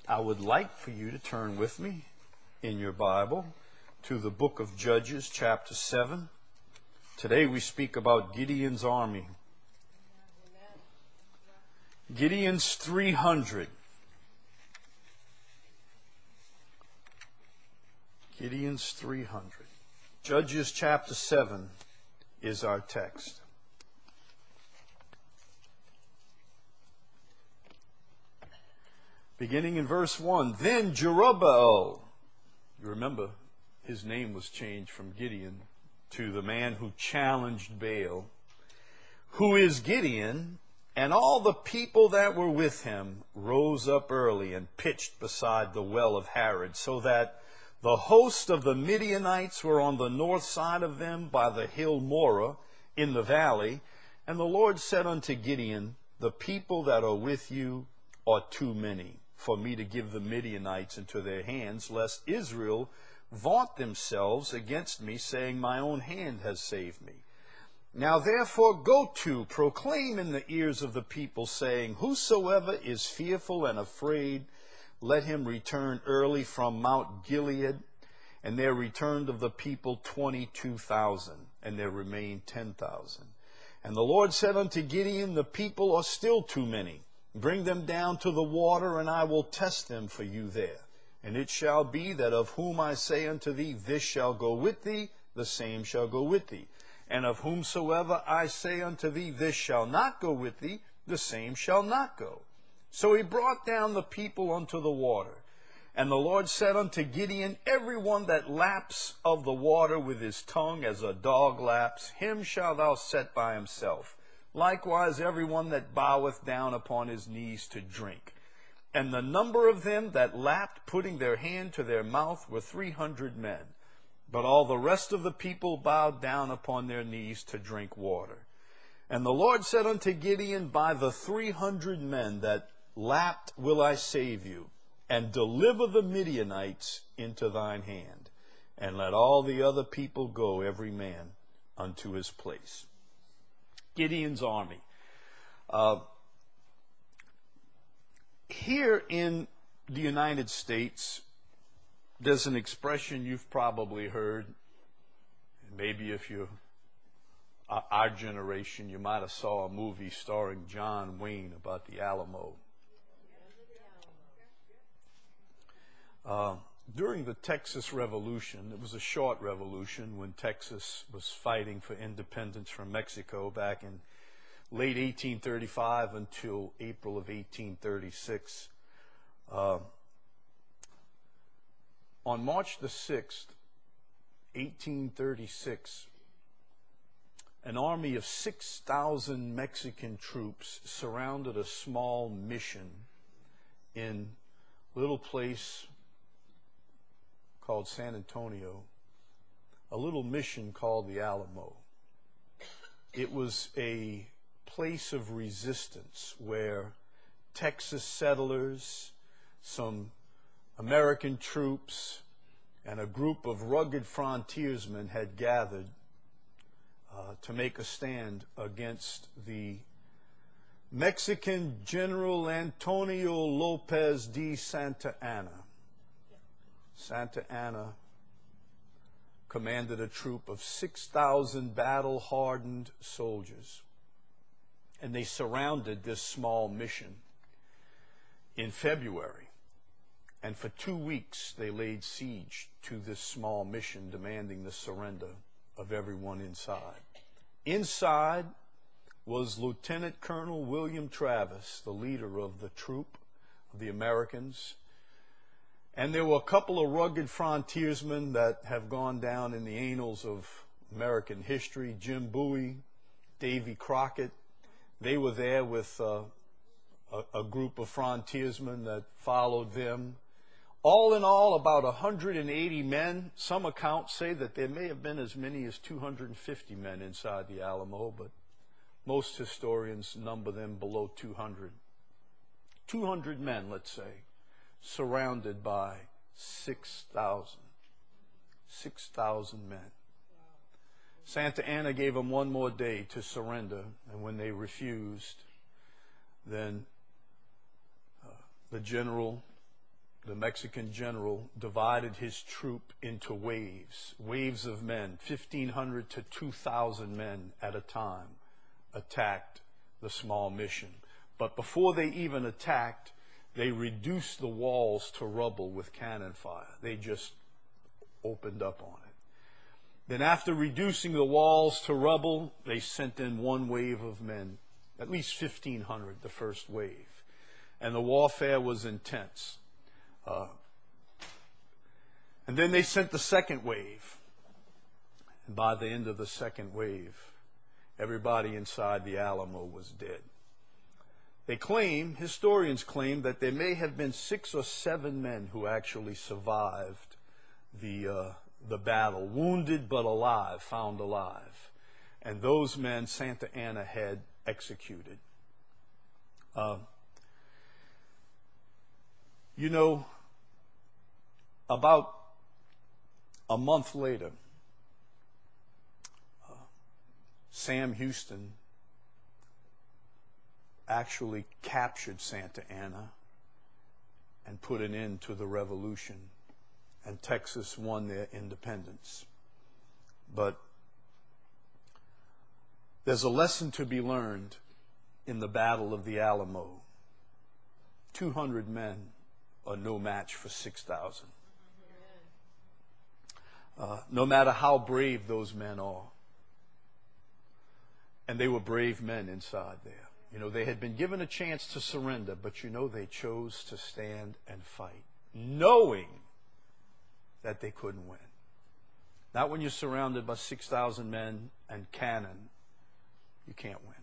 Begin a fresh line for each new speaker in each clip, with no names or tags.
I would like for you to turn with me in your Bible to the book of Judges, chapter 7. Today we speak about Gideon's army. Gideon's 300. Gideon's 300. Judges chapter 7 is our text. Beginning in verse 1, Then Jerubbaal, you remember his name was changed from Gideon to the man who challenged Baal, who is Gideon, and all the people that were with him rose up early and pitched beside the well of Harod, so that the host of the Midianites were on the north side of them by the hill Moreh in the valley. And the Lord said unto Gideon, The people that are with you are too many for me to give the Midianites into their hands, lest Israel vaunt themselves against me, saying, My own hand has saved me. Now therefore go to, proclaim in the ears of the people, saying, Whosoever is fearful and afraid, let him return early from Mount Gilead. And there returned of the people 22,000, and there remained 10,000. And the Lord said unto Gideon, The people are still too many. Bring them down to the water, and I will test them for you there. And it shall be that of whom I say unto thee, This shall go with thee, the same shall go with thee. And of whomsoever I say unto thee, This shall not go with thee, the same shall not go. So he brought down the people unto the water. And the Lord said unto Gideon, Every one that laps of the water with his tongue as a dog laps, him shalt thou set by himself. Likewise every one that boweth down upon his knees to drink. And the number of them that lapped, putting their hand to their mouth, were 300 men. But all the rest of the people bowed down upon their knees to drink water. And the Lord said unto Gideon, By the 300 men that lapped will I save you, and deliver the Midianites into thine hand. And let all the other people go, every man unto his place. Gideon's army. Here in the United States, there's an expression you've probably heard. Maybe if you're our generation, you might have saw a movie starring John Wayne about the Alamo. During the Texas Revolution, it was a short revolution when Texas was fighting for independence from Mexico back in late 1835 until April of 1836. On March the 6th, 1836, an army of 6,000 Mexican troops surrounded a small mission in a little place called San Antonio, a little mission called the Alamo. It was a place of resistance where Texas settlers, some American troops, and a group of rugged frontiersmen had gathered to make a stand against the Mexican General Antonio Lopez de Santa Anna. Santa Anna commanded a troop of 6,000 battle-hardened soldiers, and they surrounded this small mission in February. And for 2 weeks, they laid siege to this small mission, demanding the surrender of everyone inside. Inside was Lieutenant Colonel William Travis, the leader of the troop of the Americans. And there were a couple of rugged frontiersmen that have gone down in the annals of American history, Jim Bowie, Davy Crockett. They were there with a group of frontiersmen that followed them. All in all, about 180 men. Some accounts say that there may have been as many as 250 men inside the Alamo, but most historians number them below 200. 200 men, let's say, surrounded by 6,000. 6,000 men. Santa Anna gave them one more day to surrender, and when they refused, then the general the Mexican general, divided his troop into waves of men, 1,500 to 2,000 men at a time, attacked the small mission. But before they even attacked, they reduced the walls to rubble with cannon fire. They just opened up on it. Then after reducing the walls to rubble, they sent in one wave of men, at least 1,500, the first wave. And the warfare was intense. And then they sent the second wave. And by the end of the second wave, everybody inside the Alamo was dead. Historians claim that there may have been 6 or 7 men who actually survived the battle, wounded but alive, found alive. And those men Santa Anna had executed. About a month later, Sam Houston actually captured Santa Anna and put an end to the revolution, and Texas won their independence. But there's a lesson to be learned in the Battle of the Alamo. 200 men are no match for 6,000. No matter how brave those men are. And they were brave men inside there. They had been given a chance to surrender, but they chose to stand and fight, knowing that they couldn't win. Not when you're surrounded by 6,000 men and cannon. You can't win.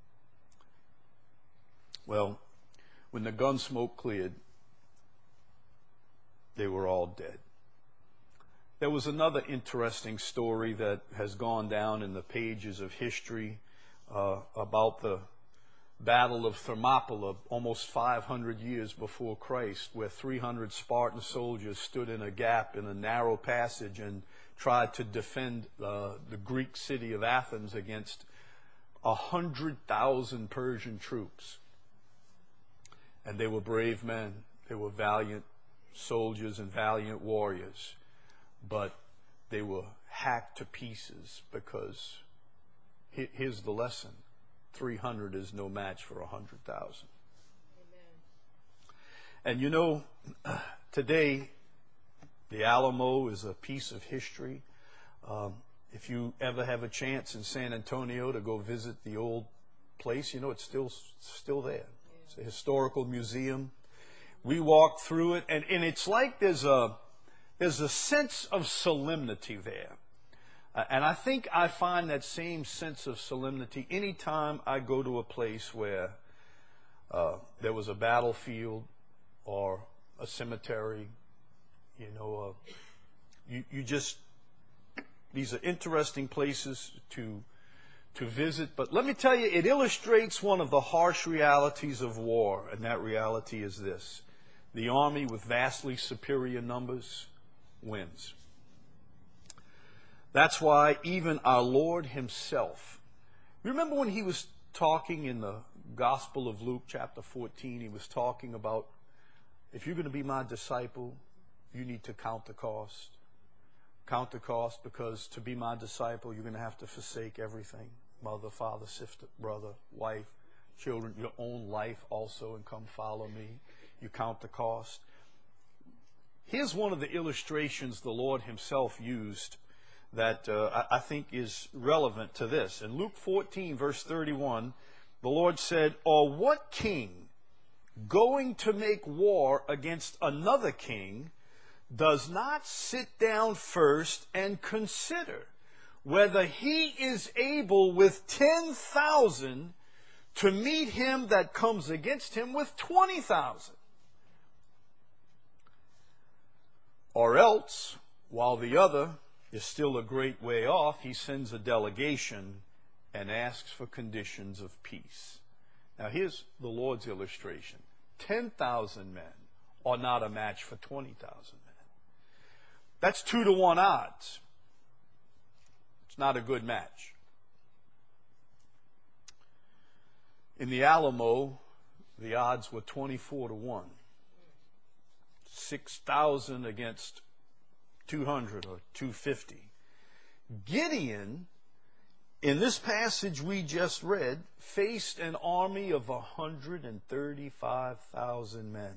Well, when the gun smoke cleared, they were all dead. There was another interesting story that has gone down in the pages of history about the Battle of Thermopylae almost 500 years before Christ, where 300 Spartan soldiers stood in a gap in a narrow passage and tried to defend the Greek city of Athens against 100,000 Persian troops. And they were brave men. They were valiant soldiers and valiant warriors. But they were hacked to pieces because here's the lesson. 300 is no match for 100,000. And today, the Alamo is a piece of history. If you ever have a chance in San Antonio to go visit the old place, it's still there. It's a historical museum. We walked through it, and it's like there's a sense of solemnity there. And I think I find that same sense of solemnity anytime I go to a place where there was a battlefield or a cemetery. These are interesting places to visit. But let me tell you, it illustrates one of the harsh realities of war, and that reality is this. The army with vastly superior numbers wins. That's why even our Lord himself, remember when he was talking in the Gospel of Luke chapter 14, he was talking about, if you're going to be my disciple, you need to count the cost. Count the cost, because to be my disciple, you're going to have to forsake everything. Mother, father, sister, brother, wife, children, your own life also, and come follow me. You count the cost. Here's one of the illustrations the Lord himself used that I think is relevant to this. In Luke 14, verse 31, the Lord said, "Or what king, going to make war against another king, does not sit down first and consider whether he is able with 10,000 to meet him that comes against him with 20,000? Or else, while the other is still a great way off, he sends a delegation and asks for conditions of peace." Now here's the Lord's illustration. 10,000 men are not a match for 20,000 men. That's 2-to-1 odds. It's not a good match. In the Alamo, the odds were 24-to-1. 6,000 against 200 or 250. Gideon, in this passage we just read, faced an army of 135,000 men.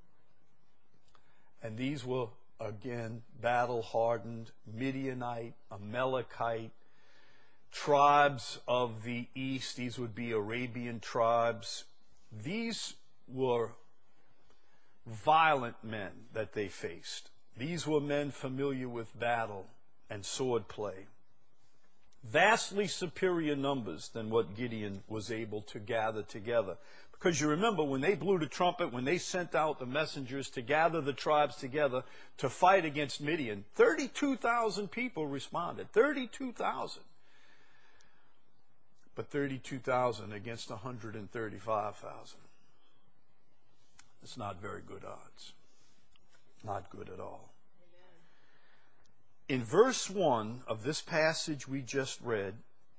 And these were, again, battle-hardened Midianite, Amalekite, tribes of the east. These would be Arabian tribes. These were violent men that they faced. These were men familiar with battle and sword play. Vastly superior numbers than what Gideon was able to gather together. Because you remember, when they blew the trumpet, when they sent out the messengers to gather the tribes together to fight against Midian, 32,000 people responded. 32,000. But 32,000 against 135,000. It's not very good odds. Not good at all. In verse 1 of this passage we just read,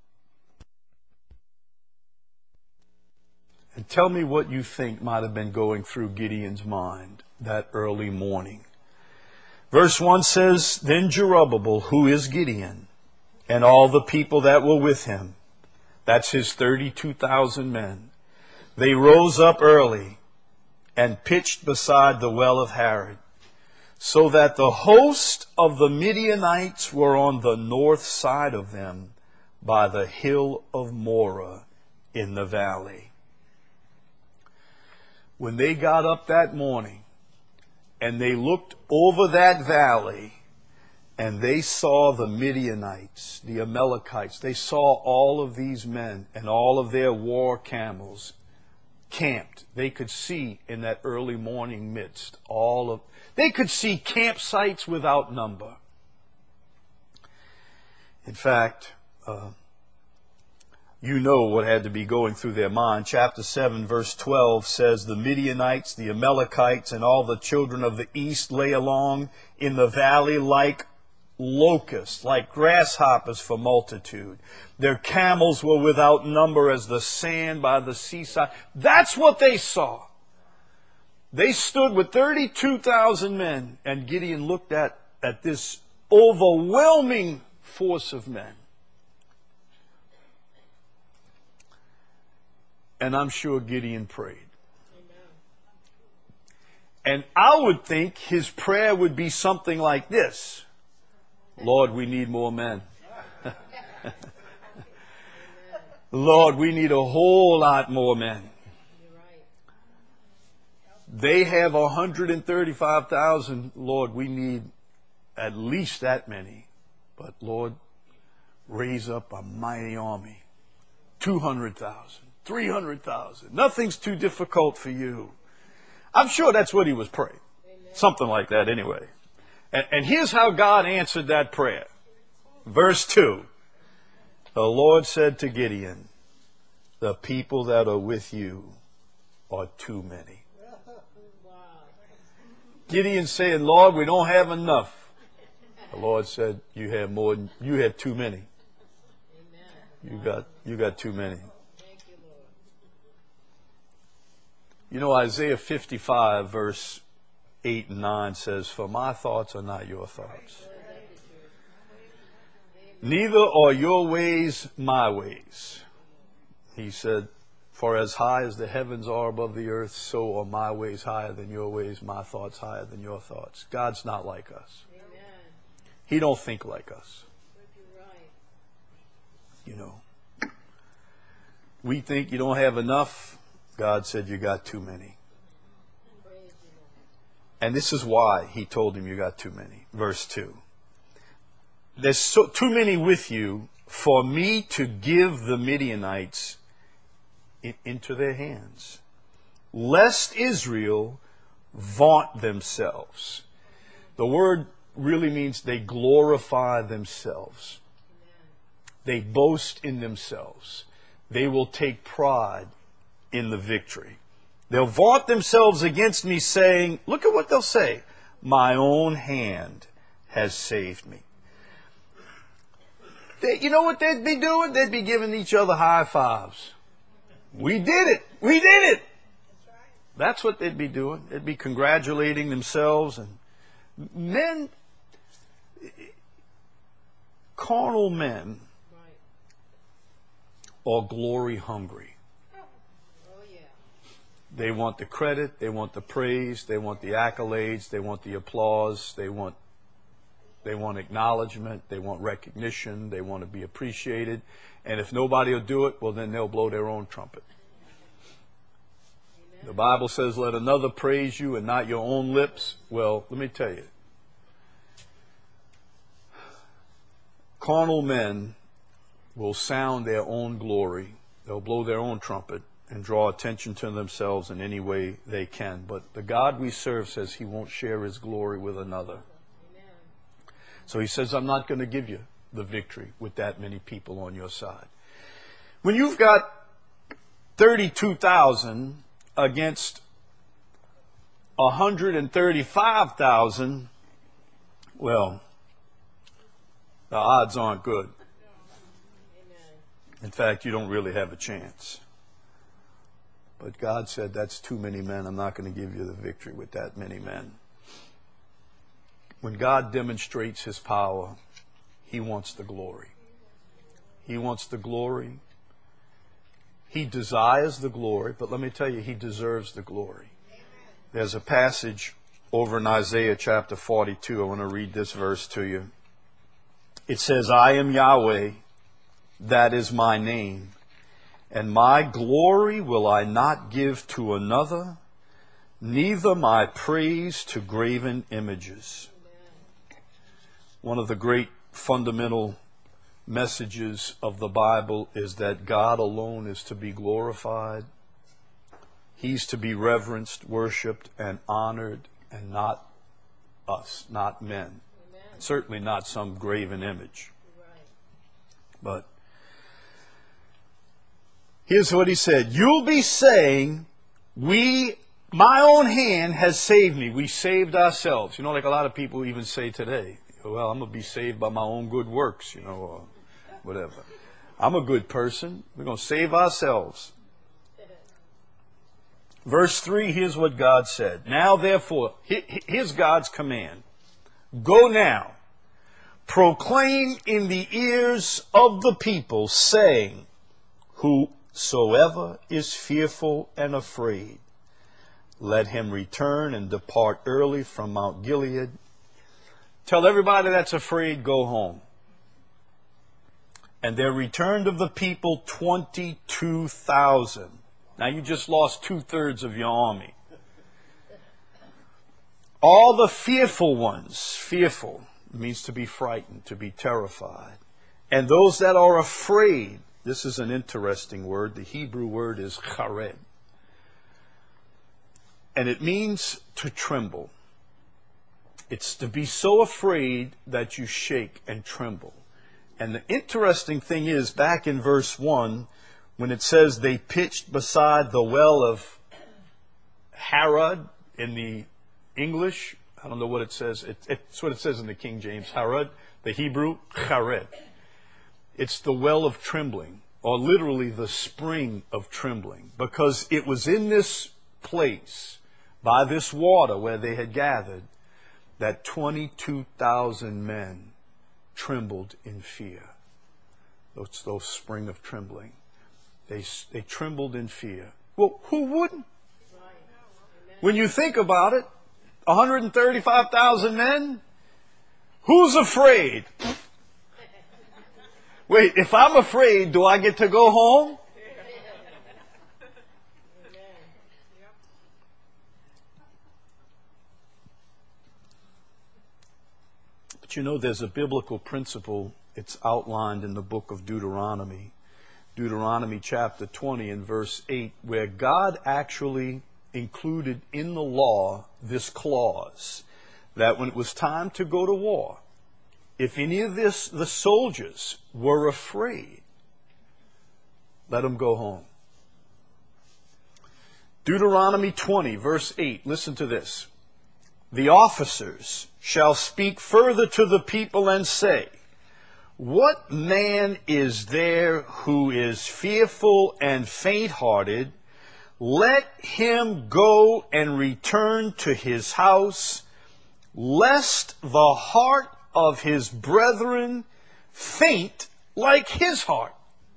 and tell me what you think might have been going through Gideon's mind that early morning. Verse 1 says, Then Jerubbaal, who is Gideon, and all the people that were with him, that's his 32,000 men, they rose up early and pitched beside the well of Harod, so that the host of the Midianites were on the north side of them by the hill of Moreh in the valley. When they got up that morning and they looked over that valley and they saw the Midianites, the Amalekites, they saw all of these men and all of their war camels camped. They could see in that early morning mist they could see campsites without number. In fact, you know what had to be going through their mind. Chapter 7, verse 12 says, The Midianites, the Amalekites, and all the children of the east lay along in the valley like locusts, like grasshoppers for multitude. Their camels were without number as the sand by the seaside. That's what they saw. They stood with 32,000 men, and Gideon looked at this overwhelming force of men. And I'm sure Gideon prayed. And I would think his prayer would be something like this. Lord, we need more men. Lord, we need a whole lot more men. They have 135,000. Lord, we need at least that many. But Lord, raise up a mighty army. 200,000, 300,000. Nothing's too difficult for you. I'm sure that's what he was praying. Something like that anyway. And here's how God answered that prayer. Verse 2. The Lord said to Gideon, the people that are with you are too many. Gideon saying, Lord, we don't have enough. The Lord said, you have more than, you have too many. You got too many. You know, Isaiah 55 verse 8 and 9 says, For my thoughts are not your thoughts. Neither are your ways my ways. He said, For as high as the heavens are above the earth, so are my ways higher than your ways, my thoughts higher than your thoughts. God's not like us. Amen. He don't think like us. You know. We think you don't have enough. God said you got too many. And this is why he told him you got too many. Verse 2. There's too many with you for me to give the Midianites into their hands, lest Israel vaunt themselves. The word really means they glorify themselves. They boast in themselves. They will take pride in the victory. They'll vaunt themselves against me, saying, look at what they'll say, my own hand has saved me. You know what they'd be doing? They'd be giving each other high fives. We did it. We did it. That's what they'd be doing. They'd be congratulating themselves. And men, carnal men, are glory hungry. They want the credit, they want the praise, they want the accolades, they want the applause, they want acknowledgement, they want recognition, they want to be appreciated. And if nobody will do it, well, then they'll blow their own trumpet. Amen. The Bible says, let another praise you and not your own lips. Well, let me tell you, carnal men will sound their own glory. They'll blow their own trumpet and draw attention to themselves in any way they can. But the God we serve says he won't share his glory with another. Amen. So he says, I'm not going to give you the victory with that many people on your side. When you've got 32,000 against 135,000, well, the odds aren't good. In fact, you don't really have a chance. But God said, that's too many men. I'm not going to give you the victory with that many men. When God demonstrates his power, he wants the glory. He wants the glory. He desires the glory, but let me tell you, he deserves the glory. There's a passage over in Isaiah chapter 42. I want to read this verse to you. It says, I am Yahweh, that is my name. And my glory will I not give to another, neither my praise to graven images. One of the great fundamental messages of the Bible is that God alone is to be glorified. He's to be reverenced, worshipped, and honored, and not us, not men. Amen. Certainly not some graven image. Right. But here's what he said. You'll be saying, my own hand has saved me. We saved ourselves. You know, like a lot of people even say today, well, I'm going to be saved by my own good works, or whatever. I'm a good person. We're going to save ourselves. Verse 3, here's what God said. Now, therefore, here's God's command. Go now, proclaim in the ears of the people, saying, whosoever is fearful and afraid, let him return and depart early from Mount Gilead. Tell everybody that's afraid, go home. And there returned of the people 22,000. Now you just lost 2/3 of your army. All the fearful ones, fearful means to be frightened, to be terrified. And those that are afraid, this is an interesting word. The Hebrew word is chared. And it means to tremble. It's to be so afraid that you shake and tremble. And the interesting thing is, back in verse 1, when it says they pitched beside the well of Harod in the English, I don't know what it says. It's what it says in the King James, Harod, the Hebrew, chared. It's the well of trembling, or literally the spring of trembling, because it was in this place, by this water where they had gathered, that 22,000 men trembled in fear. Those spring of trembling. They trembled in fear. Well, who wouldn't? When you think about it, 135,000 men, who's afraid? Wait, if I'm afraid, do I get to go home? But you know, there's a biblical principle. It's outlined in the book of Deuteronomy. Deuteronomy chapter 20 and verse 8, where God actually included in the law this clause that when it was time to go to war, if any of the soldiers were afraid, let them go home. Deuteronomy 20 verse 8, listen to this. The officers shall speak further to the people and say, what man is there who is fearful and faint-hearted? let him go and return to his house, lest the heart of his brethren faint like his heart.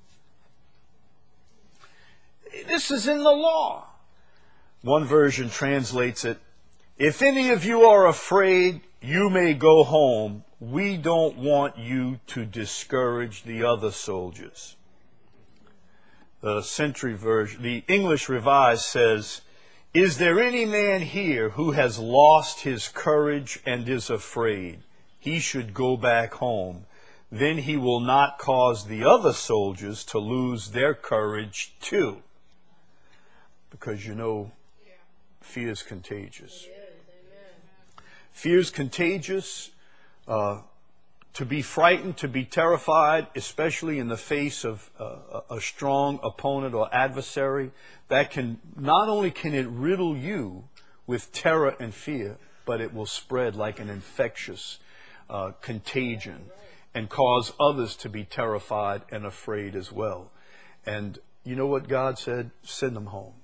This is in the law. One version translates it, if any of you are afraid, you may go home. We don't want you to discourage the other soldiers. The Century version, the English Revised says, is there any man here who has lost his courage and is afraid? He should go back home. Then he will not cause the other soldiers to lose their courage too. Because you know, fear is contagious. Fear is contagious. To be frightened, to be terrified, especially in the face of a strong opponent or adversary, that can, not only can it riddle you with terror and fear, but it will spread like an infectious contagion and cause others to be terrified and afraid as well. And you know what God said? Send them home.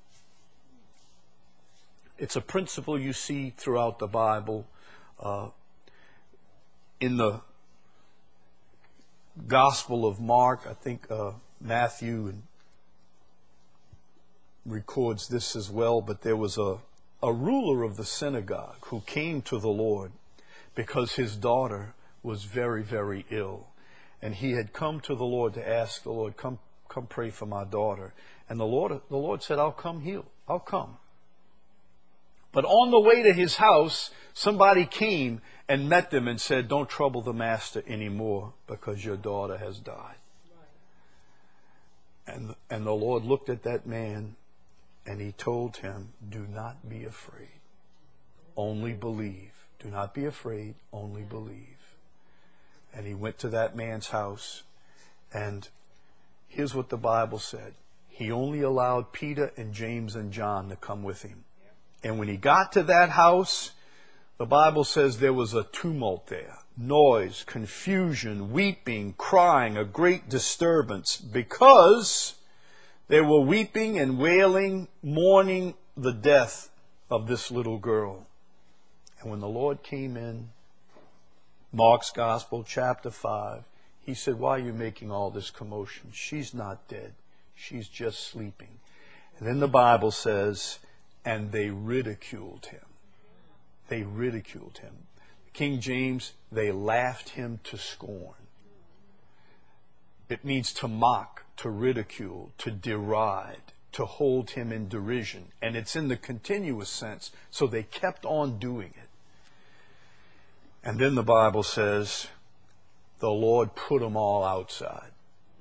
It's a principle you see throughout the Bible. In the Gospel of Mark, I think Matthew records this as well, but there was a ruler of the synagogue who came to the Lord because his daughter was very, very ill. And he had come to the Lord to ask the Lord, come pray for my daughter. And the Lord said, I'll come heal. I'll come. But on the way to his house, somebody came and met them and said, don't trouble the master anymore because your daughter has died. And the Lord looked at that man and he told him, do not be afraid. Only believe. Do not be afraid. Only believe. And he went to that man's house. And here's what the Bible said. He only allowed Peter and James and John to come with him. And when he got to that house, the Bible says there was a tumult there. Noise, confusion, weeping, crying, a great disturbance, because they were weeping and wailing, mourning the death of this little girl. And when the Lord came in, Mark's Gospel, chapter 5, he said, why are you making all this commotion? She's not dead. She's just sleeping. And then the Bible says, and they ridiculed him. They ridiculed him. King James, they laughed him to scorn. It means to mock, to ridicule, to deride, to hold him in derision. And it's in the continuous sense, so they kept on doing it. And then the Bible says, the Lord put them all outside.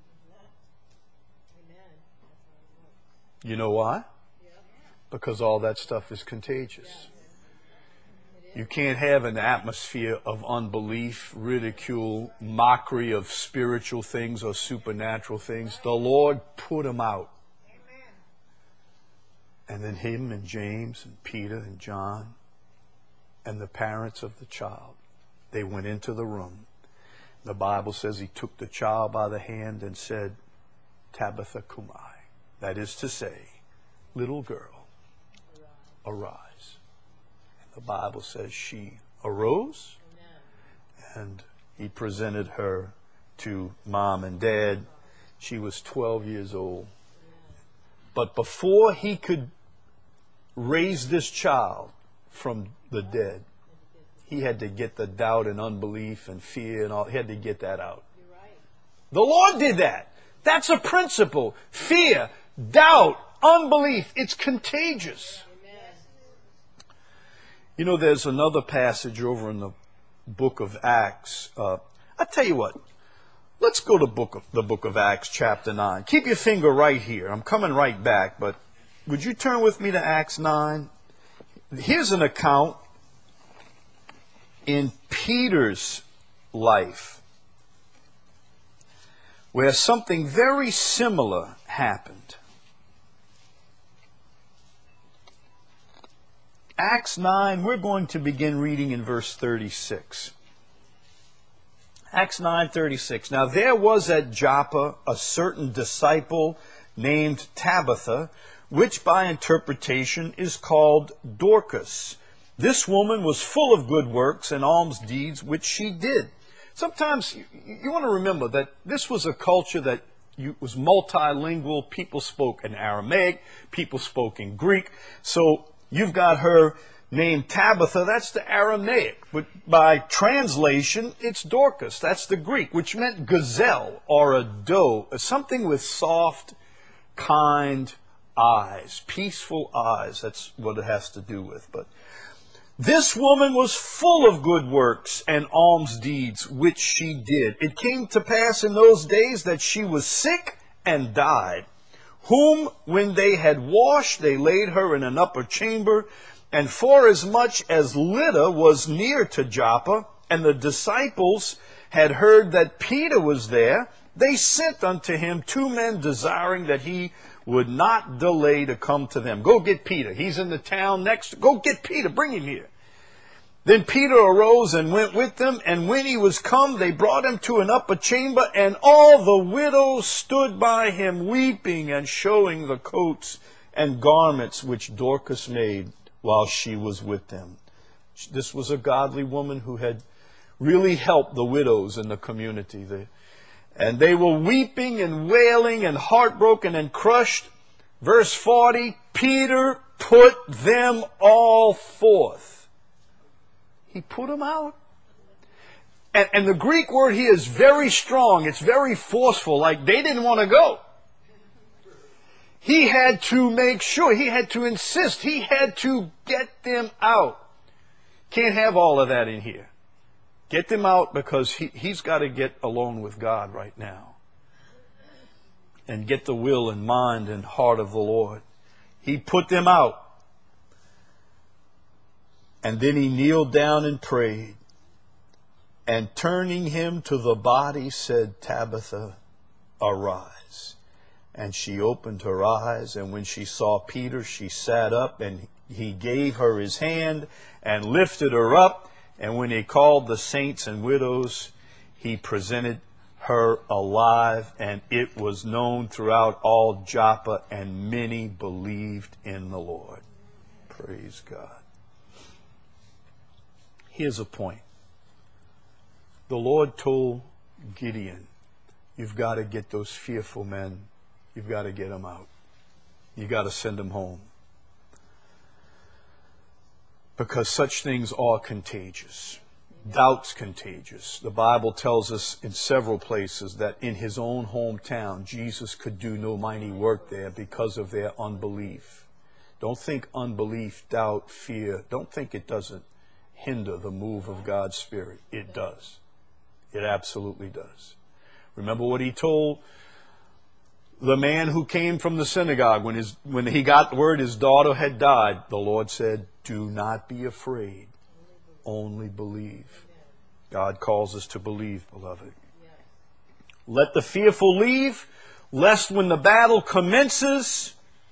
You know why? Because all that stuff is contagious. You can't have an atmosphere of unbelief, ridicule, mockery of spiritual things or supernatural things. The Lord put them out. And then him and James and Peter and John and the parents of the child, they went into the room. The Bible says he took the child by the hand and said, Tabitha Kumai. That is to say, little girl, arise. And the Bible says she arose, and he presented her to mom and dad. She was 12 years old. But before he could raise this child from the dead, he had to get the doubt and unbelief and fear and all. He had to get that out. The Lord did that. That's a principle. Fear, doubt, unbelief. It's contagious. You know, there's another passage over in the book of Acts. I tell you what. Let's go to the book of Acts, chapter 9. Keep your finger right here. I'm coming right back, but would you turn with me to Acts 9? Here's an account in Peter's life where something very similar happened. Acts 9, we're going to begin reading in verse 36. Acts 9:36. Now there was at Joppa a certain disciple named Tabitha, which by interpretation is called Dorcas. This woman was full of good works and alms deeds, which she did. Sometimes you want to remember that this was a culture that was multilingual. People spoke in Aramaic, people spoke in Greek. So you've got her named Tabitha, that's the Aramaic. But by translation, it's Dorcas, that's the Greek, which meant gazelle or a doe, something with soft, kind eyes, peaceful eyes. That's what it has to do with. But this woman was full of good works and alms deeds, which she did. It came to pass in those days that she was sick and died, whom when they had washed, they laid her in an upper chamber. And forasmuch as Lydda was near to Joppa, and the disciples had heard that Peter was there, they sent unto him 2 men, desiring that he would not delay to come to them. Go get Peter. He's in the town next. Go get Peter. Bring him here. Then Peter arose and went with them, and when he was come, they brought him to an upper chamber, and all the widows stood by him, weeping and showing the coats and garments which Dorcas made while she was with them. This was a godly woman who had really helped the widows in the community. And they were weeping and wailing and heartbroken and crushed. Verse 40, Peter put them all forth. He put them out. And the Greek word here is very strong. It's very forceful, like they didn't want to go. He had to make sure, he had to insist, he had to get them out. Can't have all of that in here. Get them out because he's got to get alone with God right now. And get the will and mind and heart of the Lord. He put them out. And then he kneeled down and prayed. And turning him to the body said, Tabitha, arise. And she opened her eyes, and when she saw Peter, she sat up, and he gave her his hand and lifted her up. And when he called the saints and widows, he presented her alive, and it was known throughout all Joppa, and many believed in the Lord. Praise God. Here's a point. The Lord told Gideon, you've got to get those fearful men. You've got to get them out. You've got to send them home. Because such things are contagious. Doubt's contagious. The Bible tells us in several places that in his own hometown, Jesus could do no mighty work there because of their unbelief. Don't think unbelief, doubt, fear. Don't think it doesn't hinder the move of God's Spirit. It does. It absolutely does. Remember what he told the man who came from the synagogue when he got word his daughter had died. The Lord said, do not be afraid. Only believe. God calls us to believe, beloved. Let the fearful leave, lest when the battle commences,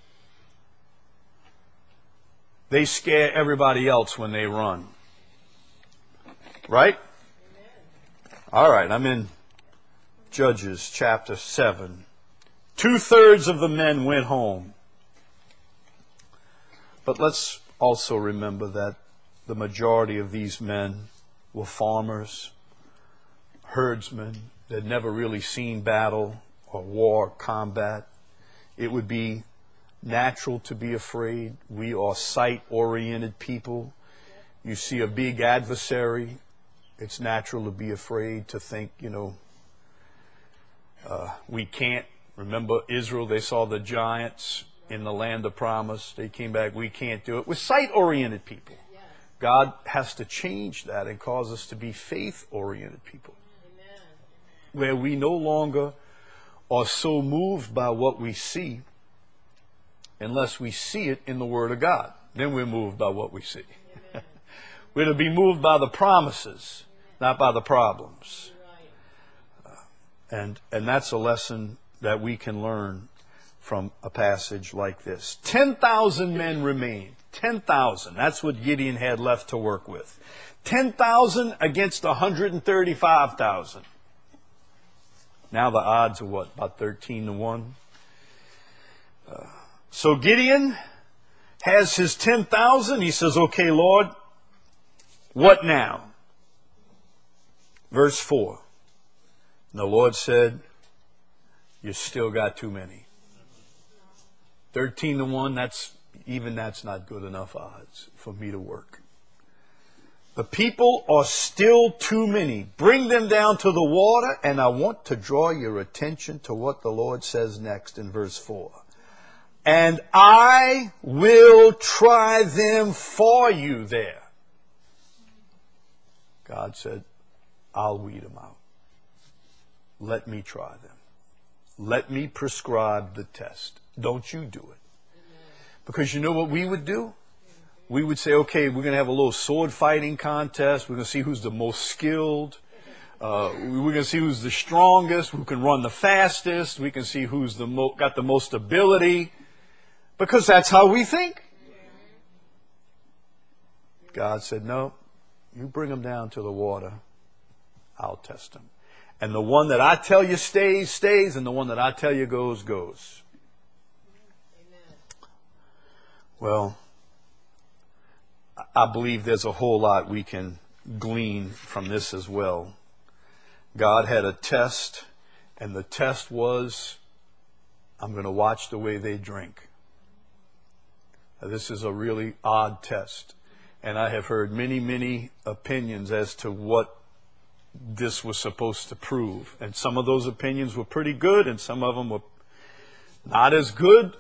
they scare everybody else when they run. Right? All right, I'm in Judges chapter 7. 2/3 of the men went home. But let's also remember that the majority of these men were farmers, herdsmen that had never really seen battle or war, combat. It would be natural to be afraid. We are sight-oriented people. You see a big adversary, it's natural to be afraid, to think, we can't. Remember Israel, they saw the giants in the land of promise. They came back, we can't do it. We're sight-oriented people. God has to change that and cause us to be faith-oriented people. Amen. Where we no longer are so moved by what we see unless we see it in the Word of God. Then we're moved by what we see. We're to be moved by the promises, not by the problems. And that's a lesson that we can learn from a passage like this. 10,000 men remained. 10,000. That's what Gideon had left to work with. 10,000 against 135,000. Now the odds are what? About 13-1. So Gideon has his 10,000. He says, okay, Lord, what now? Verse 4. And the Lord said, you still got too many. 13-1, that's not good enough odds for me to work. The people are still too many. Bring them down to the water, and I want to draw your attention to what the Lord says next in verse 4. And I will try them for you there. God said, I'll weed them out. Let me try them. Let me prescribe the test. Don't you do it. Because you know what we would do? We would say, okay, we're going to have a little sword fighting contest. We're going to see who's the most skilled. We're going to see who's the strongest, who can run the fastest. We can see who's got the most ability. Because that's how we think. God said, no, you bring them down to the water. I'll test them. And the one that I tell you stays, stays. And the one that I tell you goes, goes. Well, I believe there's a whole lot we can glean from this as well. God had a test, and the test was, I'm going to watch the way they drink. Now, this is a really odd test, and I have heard many, many opinions as to what this was supposed to prove. And some of those opinions were pretty good, and some of them were not as good.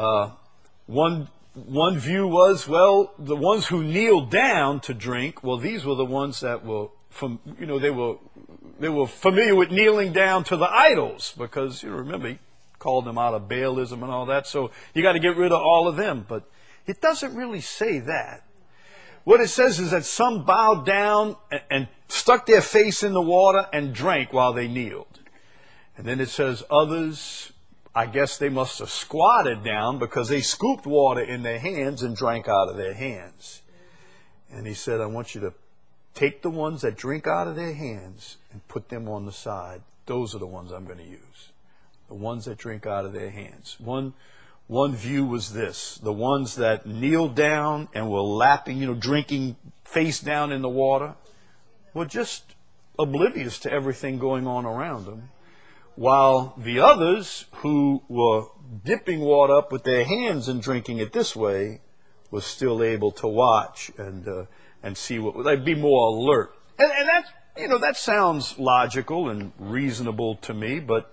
One view was, well, the ones who kneeled down to drink, well, these were the ones that were they were familiar with kneeling down to the idols, because remember, he called them out of Baalism and all that. So you got to get rid of all of them. But it doesn't really say that. What it says is that some bowed down and stuck their face in the water and drank while they kneeled. And then it says others, I guess they must have squatted down because they scooped water in their hands and drank out of their hands. And he said, I want you to take the ones that drink out of their hands and put them on the side. Those are the ones I'm going to use. The ones that drink out of their hands. One view was this. The ones that kneeled down and were lapping, drinking face down in the water, were just oblivious to everything going on around them. While the others who were dipping water up with their hands and drinking it this way was still able to watch and see what they'd be more alert. And that's, that sounds logical and reasonable to me, but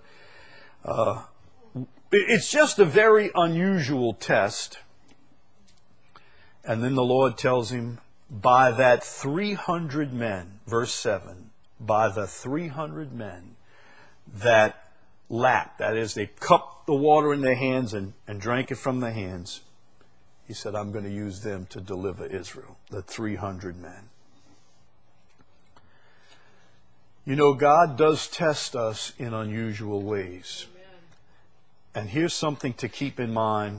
it's just a very unusual test. And then the Lord tells him, by that 300 men, verse 7, by the 300 men that lapped, that is, they cupped the water in their hands and drank it from their hands, he said, I'm going to use them to deliver Israel, the 300 men. God does test us in unusual ways. And here's something to keep in mind.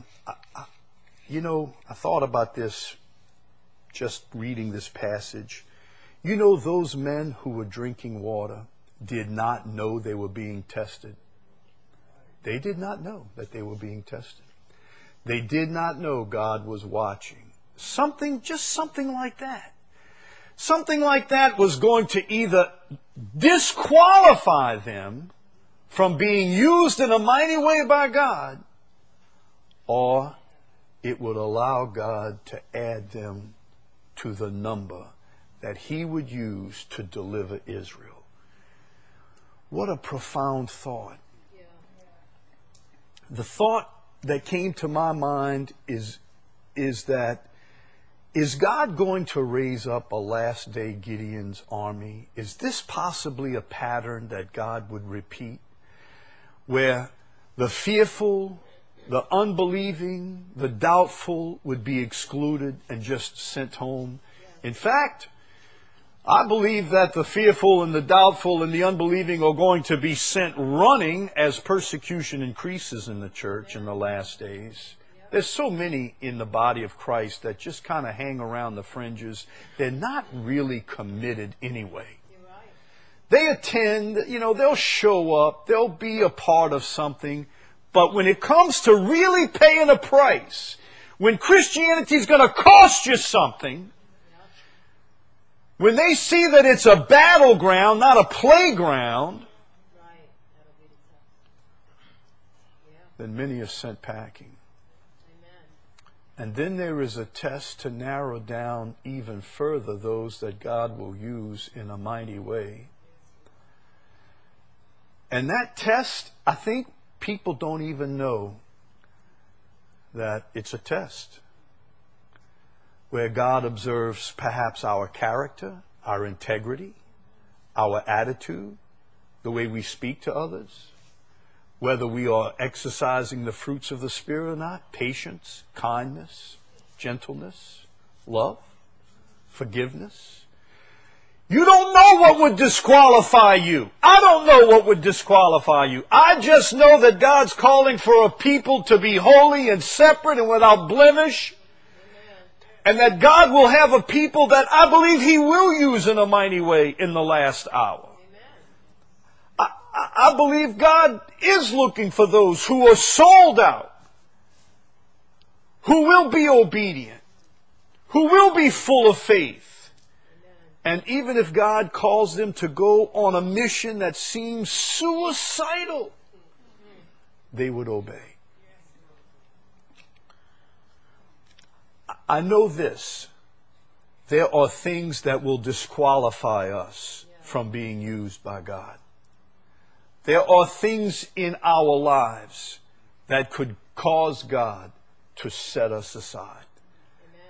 I thought about this just reading this passage. Those men who were drinking water did not know they were being tested. They did not know that they were being tested. They did not know God was watching. Just something like that. Something like that was going to either disqualify them from being used in a mighty way by God, or it would allow God to add them to the number that He would use to deliver Israel. What a profound thought. The thought that came to my mind is that, is God going to raise up a last day Gideon's army? Is this possibly a pattern that God would repeat, where the fearful, the unbelieving, the doubtful would be excluded and just sent home? In fact, I believe that the fearful and the doubtful and the unbelieving are going to be sent running as persecution increases in the church in the last days. There's so many in the body of Christ that just kind of hang around the fringes. They're not really committed anyway. They attend, they'll show up, they'll be a part of something, But when it comes to really paying a price, when Christianity is going to cost you something, when they see that it's a battleground, not a playground, then many are sent packing. And then there is a test to narrow down even further those that God will use in a mighty way. And that test, I think people don't even know that it's a test where God observes perhaps our character, our integrity, our attitude, the way we speak to others, whether we are exercising the fruits of the Spirit or not, patience, kindness, gentleness, love, forgiveness. You don't know what would disqualify you. I don't know what would disqualify you. I just know that God's calling for a people to be holy and separate and without blemish. And that God will have a people that I believe He will use in a mighty way in the last hour. I believe God is looking for those who are sold out, who will be obedient, who will be full of faith. And even if God calls them to go on a mission that seems suicidal, they would obey. I know this. There are things that will disqualify us from being used by God. There are things in our lives that could cause God to set us aside. Amen.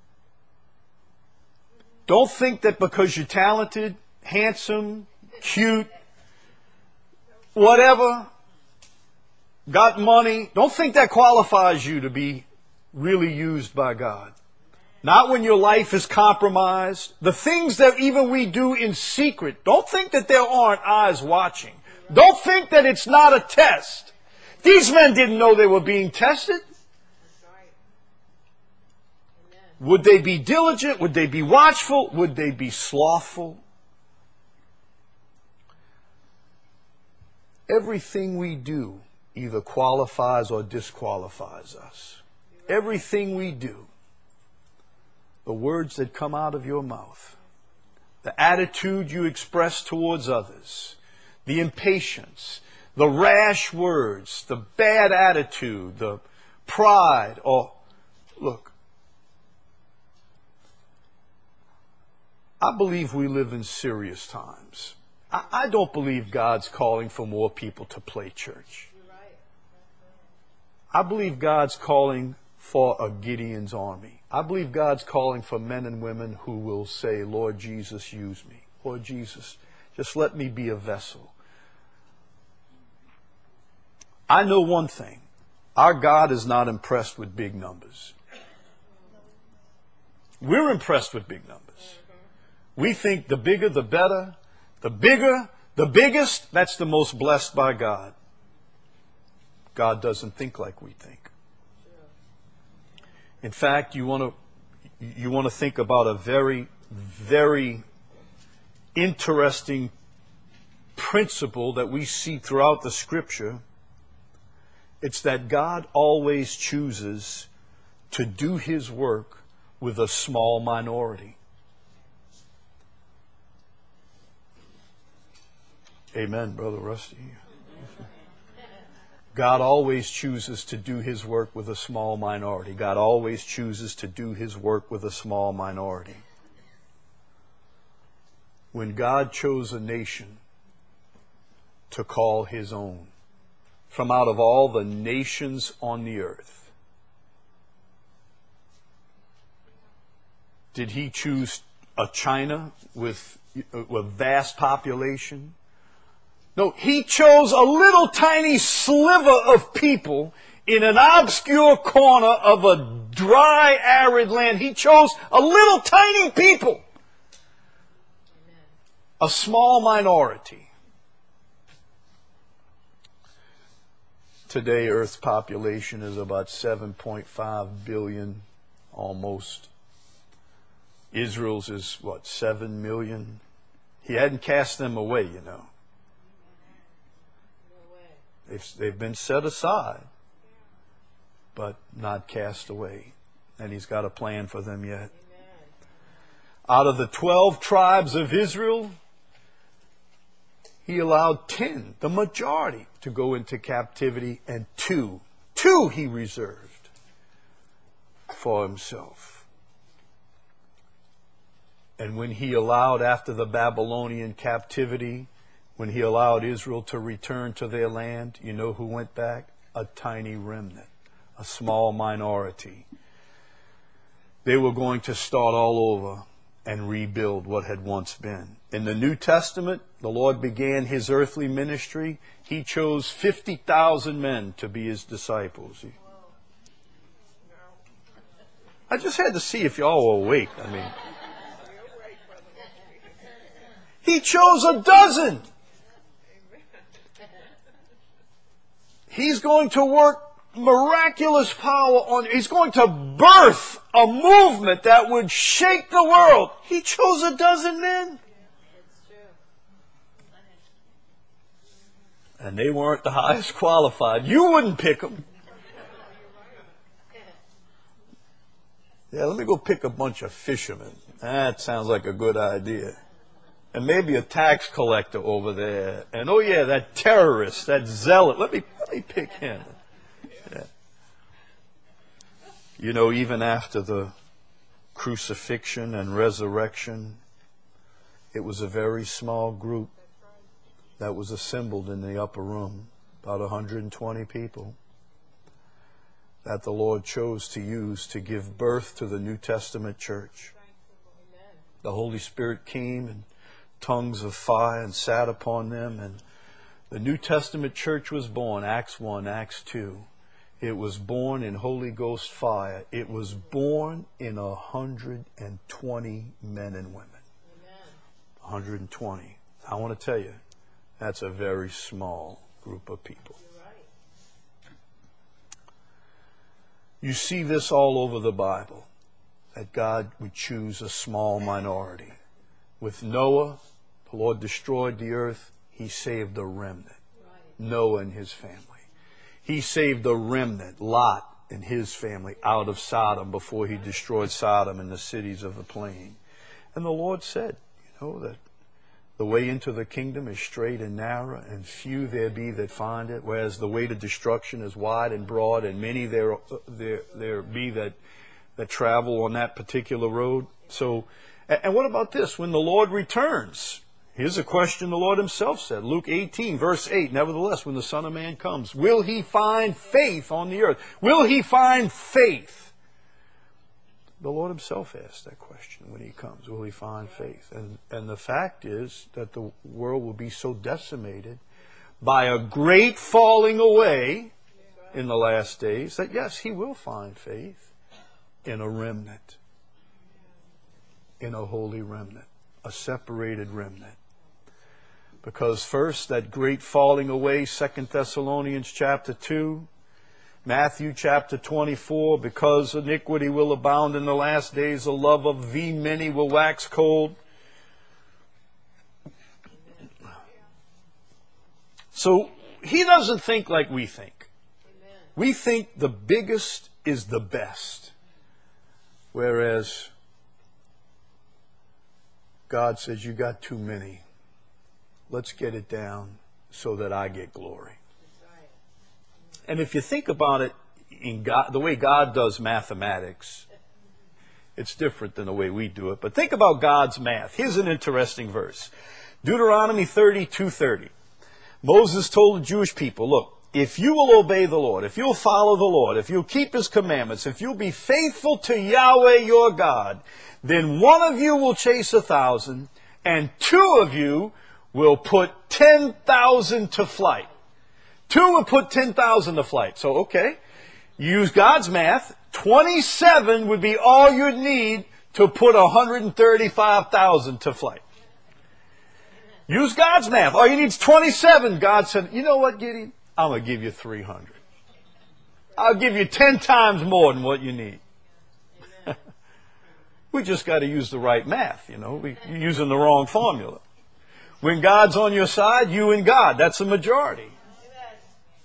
Don't think that because you're talented, handsome, cute, whatever, got money, don't think that qualifies you to be really used by God. Not when your life is compromised. The things that even we do in secret, don't think that there aren't eyes watching. Don't think that it's not a test. These men didn't know they were being tested. Would they be diligent? Would they be watchful? Would they be slothful? Everything we do either qualifies or disqualifies us. Everything we do, the words that come out of your mouth, the attitude you express towards others, the impatience, the rash words, the bad attitude, the pride, or look, I believe we live in serious times. I don't believe God's calling for more people to play church. I believe God's calling for a Gideon's army. I believe God's calling for men and women who will say, Lord Jesus, use me. Lord Jesus, just let me be a vessel. I know one thing. Our God is not impressed with big numbers. We're impressed with big numbers. We think the bigger, the better. The bigger, the biggest, that's the most blessed by God. God doesn't think like we think. In fact, you want to think about a very, very interesting principle that we see throughout the Scripture. It's that God always chooses to do His work with a small minority. Amen, Brother Rusty. God always chooses to do His work with a small minority. God always chooses to do His work with a small minority. When God chose a nation to call His own, from out of all the nations on the earth, did He choose a China with a vast population? No, He chose a little tiny sliver of people in an obscure corner of a dry, arid land. He chose a little tiny people. A small minority. Today, Earth's population is about 7.5 billion, almost. Israel's is, 7 million? He hadn't cast them away, you know. They've been set aside, but not cast away. And He's got a plan for them yet. Out of the 12 tribes of Israel, He allowed 10, the majority, to go into captivity, and two He reserved for Himself. And when He allowed, after the Babylonian captivity, when He allowed Israel to return to their land, you know who went back? A tiny remnant, a small minority. They were going to start all over and rebuild what had once been. In the New Testament, the Lord began His earthly ministry. He chose 50,000 men to be His disciples. I just had to see if y'all were awake. He chose 12. He's going to work miraculous power on. He's going to birth a movement that would shake the world. He chose 12 men. And they weren't the highest qualified. You wouldn't pick them. Yeah, let me go pick a bunch of fishermen. That sounds like a good idea. And maybe a tax collector over there. And oh yeah, that terrorist, that zealot. Let me pick him. Yeah. You know, even after the crucifixion and resurrection, it was a very small group that was assembled in the upper room, about 120 people, that the Lord chose to use to give birth to the New Testament church. The Holy Spirit came and tongues of fire and sat upon them, and the New Testament church was born. Acts 1, Acts 2. It was born in Holy Ghost fire. It was born in 120 men and women. Amen. 120. I want to tell you, that's a very small group of people. You're right. You see this all over the Bible, that God would choose a small minority. With Noah, the Lord destroyed the earth. He saved a remnant. Right. Noah and his family. He saved a remnant, Lot and his family, out of Sodom before He destroyed Sodom and the cities of the plain. And the Lord said, that the way into the kingdom is straight and narrow, and few there be that find it, whereas the way to destruction is wide and broad, and many there be that travel on that particular road. So, and what about this? When the Lord returns, here's a question the Lord Himself said. Luke 18, verse 8, nevertheless, when the Son of Man comes, will He find faith on the earth? Will He find faith? The Lord Himself asked that question when He comes. Will He find faith? And the fact is that the world will be so decimated by a great falling away in the last days that, yes, He will find faith in a remnant, in a holy remnant, a separated remnant. Because first, that great falling away, 2 Thessalonians chapter 2, Matthew chapter 24, because iniquity will abound in the last days, the love of the many will wax cold. So He doesn't think like we think. We think the biggest is the best. Whereas God says, you got too many. Let's get it down so that I get glory. And if you think about it, in God, the way God does mathematics, it's different than the way we do it. But think about God's math. Here's an interesting verse. Deuteronomy 32:30. Moses told the Jewish people, look, if you will obey the Lord, if you'll follow the Lord, if you'll keep His commandments, if you'll be faithful to Yahweh your God, then one of you will chase 1,000, and two of you will put 10,000 to flight. Two will put 10,000 to flight. So, okay, use God's math. 27 would be all you'd need to put 135,000 to flight. Use God's math. All you need is 27. God said, you know what, Gideon? I'm going to give you 300. I'll give you 10 times more than what you need. We just got to use the right math, We're using the wrong formula. When God's on your side, you and God. That's the majority.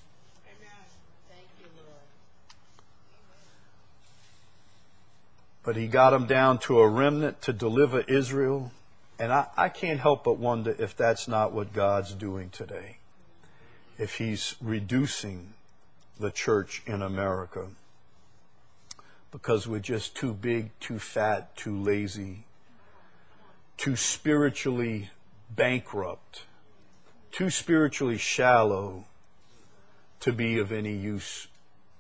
But he got them down to a remnant to deliver Israel. And I can't help but wonder if that's not what God's doing today. If he's reducing the church in America because we're just too big, too fat, too lazy, too spiritually bankrupt, too spiritually shallow to be of any use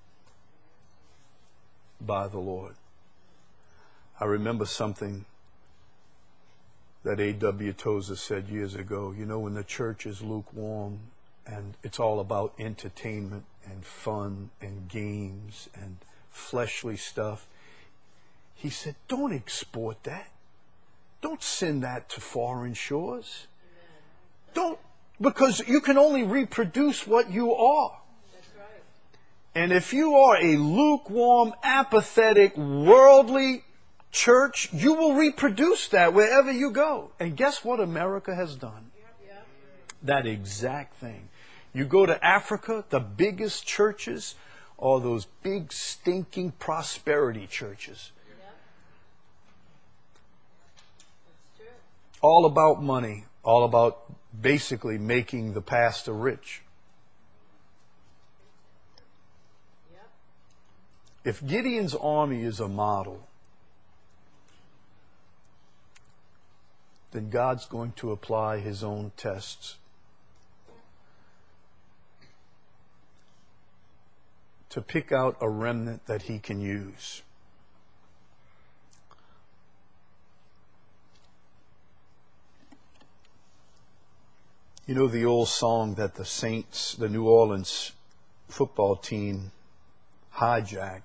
by the Lord. I remember something that A.W. Tozer said years ago. You know, when the church is lukewarm and it's all about entertainment and fun and games and fleshly stuff, he said, don't export that. Don't send that to foreign shores. Don't, because you can only reproduce what you are.
That's right.
And if you are a lukewarm, apathetic, worldly church, you will reproduce that wherever you go. And guess what America has done?
Yep.
That exact thing. You go to Africa, the biggest churches are those big, stinking prosperity churches.
Yep. That's true.
All about money, all about basically making the pastor rich.
Yep.
If Gideon's army is a model, then God's going to apply his own tests to pick out a remnant that he can use. You know the old song that the Saints, the New Orleans football team, hijacked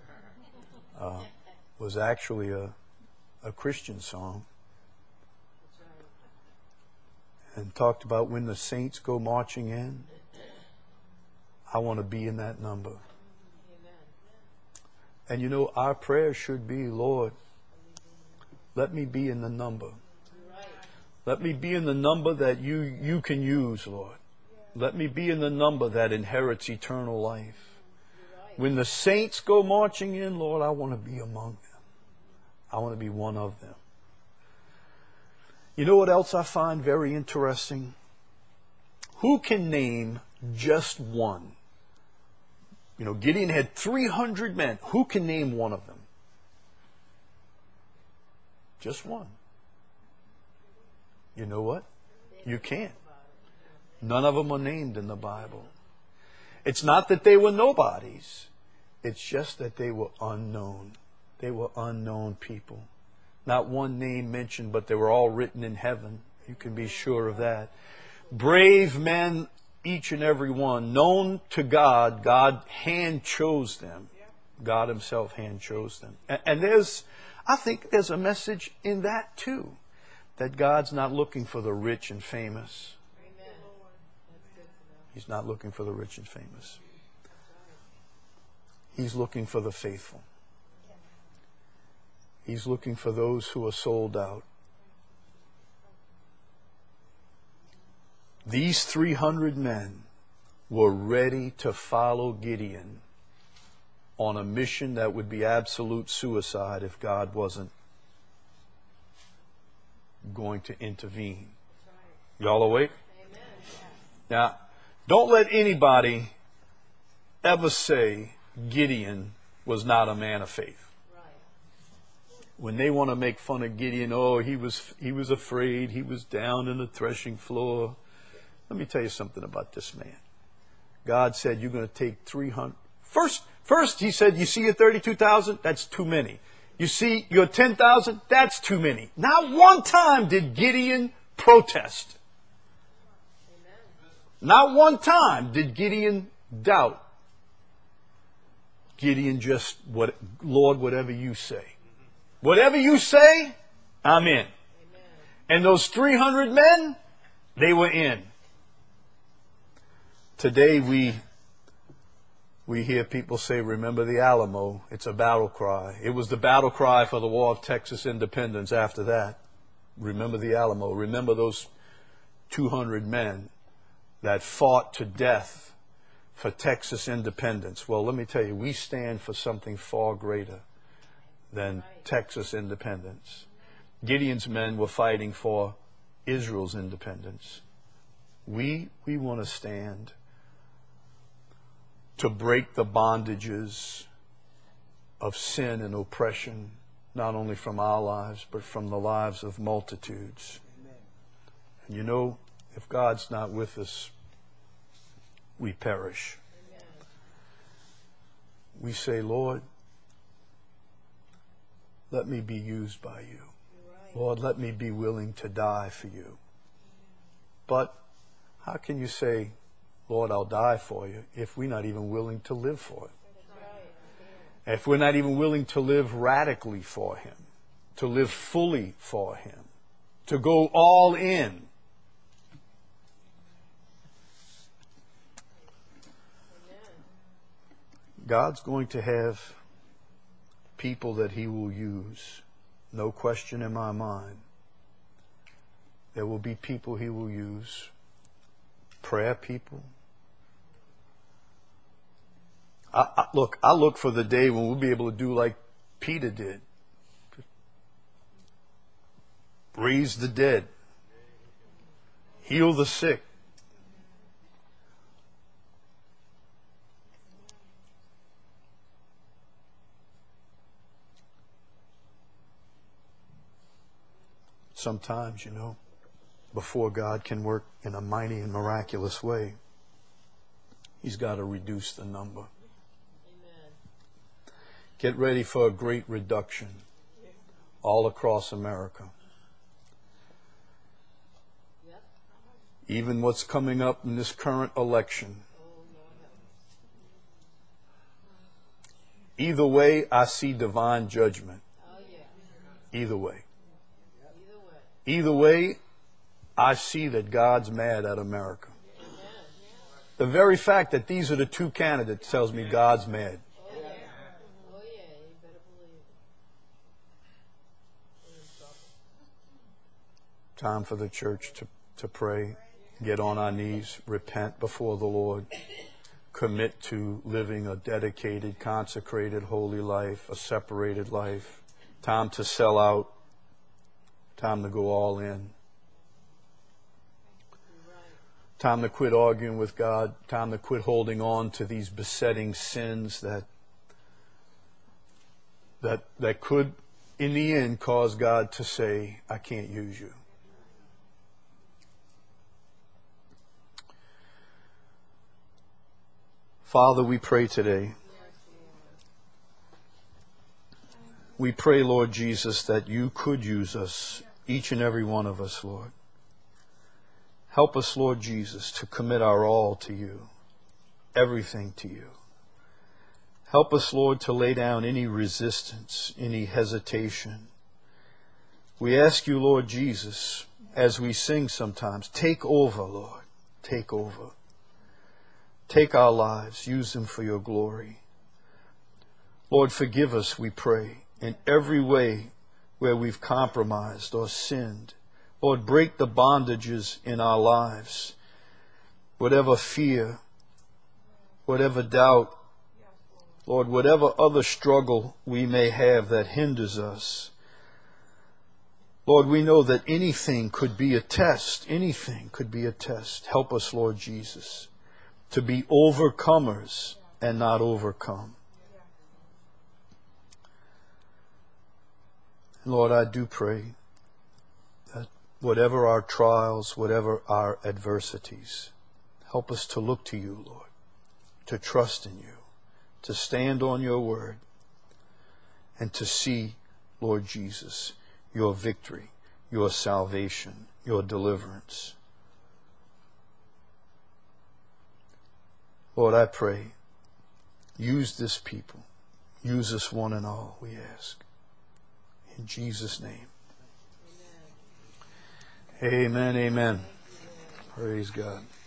was actually a Christian song.
That's right.
And talked about when the saints go marching in, I want to be in that number.
Amen.
And you know, our prayer should be, Lord, let me be in the number.
You're right.
Let me be in the number that you can use, Lord. Let me be in the number that inherits eternal life.
You're right.
When the saints go marching in, Lord, I want to be among them. I want to be one of them. You know what else I find very interesting? Who can name just one? You know, Gideon had 300 men. Who can name one of them? Just one. You know what? You can't. None of them are named in the Bible. It's not that they were nobodies. It's just that they were unknown. They were unknown people. Not one name mentioned, but they were all written in heaven. You can be sure of that. Brave men, each and every one, known to God. God hand chose them. God himself hand chose them. And I think there's a message in that too. That God's not looking for the rich and famous.
Amen. That's good to know.
He's not looking for the rich and famous. He's looking for the faithful. He's looking for those who are sold out. These 300 men were ready to follow Gideon on a mission that would be absolute suicide if God wasn't going to intervene. Y'all awake?
Amen.
Now, don't let anybody ever say Gideon was not a man of faith.
Right.
When they want to make fun of Gideon, oh, he was afraid, he was down in the threshing floor. Let me tell you something about this man. God said, you're going to take 300. First, he said, you see your 32,000? That's too many. You see your 10,000? That's too many. Not one time did Gideon protest.
Amen.
Not one time did Gideon doubt. Gideon just, Lord, whatever you say. Whatever you say, I'm in.
Amen.
And those 300 men, they were in. Today we hear people say, remember the Alamo. It's a battle cry. It was the battle cry for the War of Texas Independence after that. Remember the Alamo. Remember those 200 men that fought to death for Texas independence. Well, let me tell you, we stand for something far greater than Texas independence. Gideon's men were fighting for Israel's independence. We want to stand to break the bondages of sin and oppression, not only from our lives, but from the lives of multitudes. And you know, if God's not with us, we perish. We say, Lord, let me be used by you. Lord, let me be willing to die for you. But how can you say, Lord, I'll die for you, if we're not even willing to live for it? If we're not even willing to live radically for Him, to live fully for Him, to go all in. God's going to have people that He will use. No question in my mind. There will be people He will use. Prayer people. I look for the day when we'll be able to do like Peter did. Raise the dead. Heal the sick. Sometimes, you know, before God can work in a mighty and miraculous way, He's got to reduce the number.
Amen.
Get ready for a great reduction all across America.
Yep.
Even what's coming up in this current election. Either way, I see divine judgment.
Oh, yeah.
Either way.
Either way.
Either way, I see that God's mad at America.
Amen.
The very fact that these are the two candidates tells me God's mad.
Oh, yeah. Oh, yeah. You better believe it. We're in trouble.
Time for the church to pray, get on our knees, repent before the Lord, commit to living a dedicated, consecrated, holy life, a separated life. Time to sell out. Time to go all in. Time to quit arguing with God. Time to quit holding on to these besetting sins that could, in the end, cause God to say, I can't use you. Father, we pray today. We pray, Lord Jesus, that you could use us, each and every one of us, Lord. Help us, Lord Jesus, to commit our all to you, everything to you. Help us, Lord, to lay down any resistance, any hesitation. We ask you, Lord Jesus, as we sing sometimes, take over, Lord, take over. Take our lives, use them for your glory. Lord, forgive us, we pray, in every way where we've compromised or sinned. Lord, break the bondages in our lives. Whatever fear, whatever doubt, Lord, whatever other struggle we may have that hinders us. Lord, we know that anything could be a test. Anything could be a test. Help us, Lord Jesus, to be overcomers and not overcome. Lord, I do pray that whatever our trials, whatever our adversities, help us to look to you, Lord, to trust in you, to stand on your word, and to see, Lord Jesus, your victory, your salvation, your deliverance. Lord, I pray, use this people. Use us one and all, we ask. In Jesus' name. Amen. Amen. Praise God.